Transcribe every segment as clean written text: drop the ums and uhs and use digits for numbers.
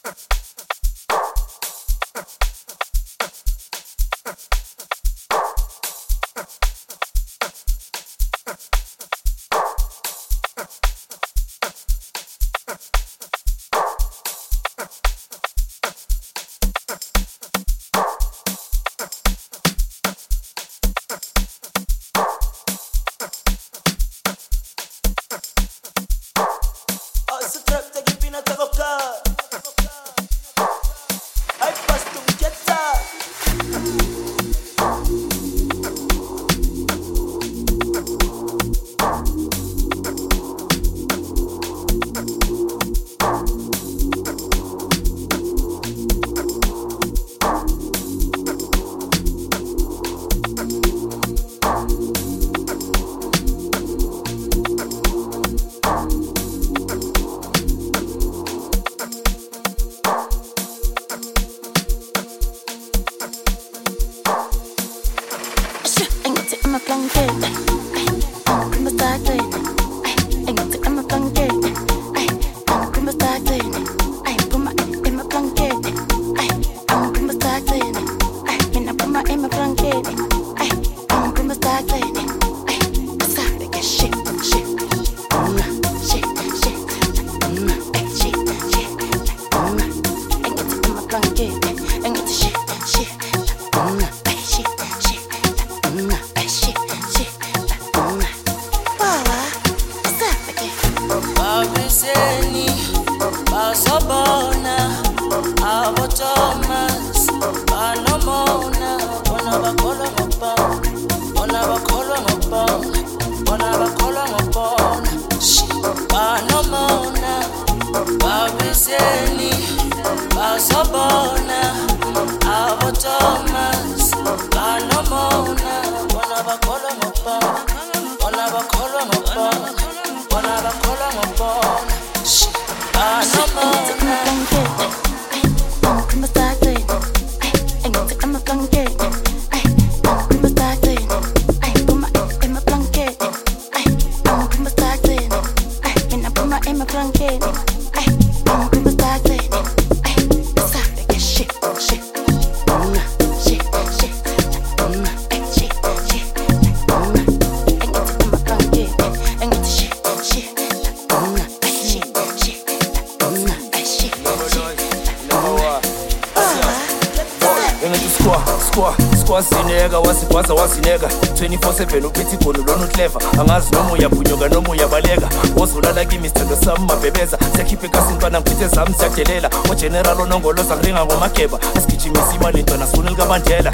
Sineka wasigwaza wasineka 24/7 uphethe igono lona uclever angazi noma uyabhunyoka noma uyabaleka wozulala kimi isithando sami mabhebeza siyakhipha ekasintwana ngiphethe zami siyadelela ogeneral onongoloza ngiringa ngomageba asigijimisa imali ntwana sifuna likaMandela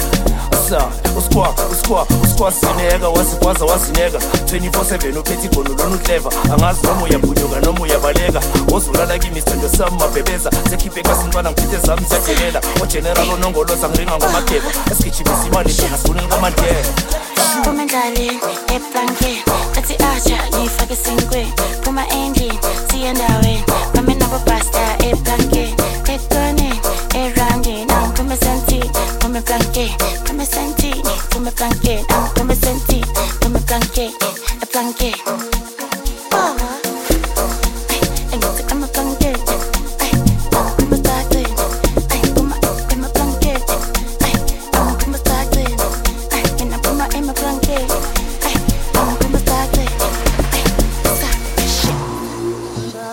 uskwa sineka wasigwaza wasineka 24/7 uphethe igono lona uclever angazi noma uyabhunyoka noma uyabaleka wozulala kimi isithando sami mabhebeza siyakhipha ekasintwana ngiphethe zami siyadelela ogeneral onongoloza ngiringa ngomageba asigijimisa imali ntwana sifuna likaMandela. Puma endlaleni, eblankeni, ethi acha ngifake esinkweni. Puma endlini, siya endaweni, mama nabobasta eblankeni, ekoneni, erandini, puma sentini, puma blankeni, puma sentini, puma blankeni, puma sentini, puma blankeni, eblankeni.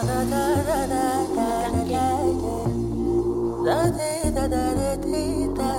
Da da da da da da.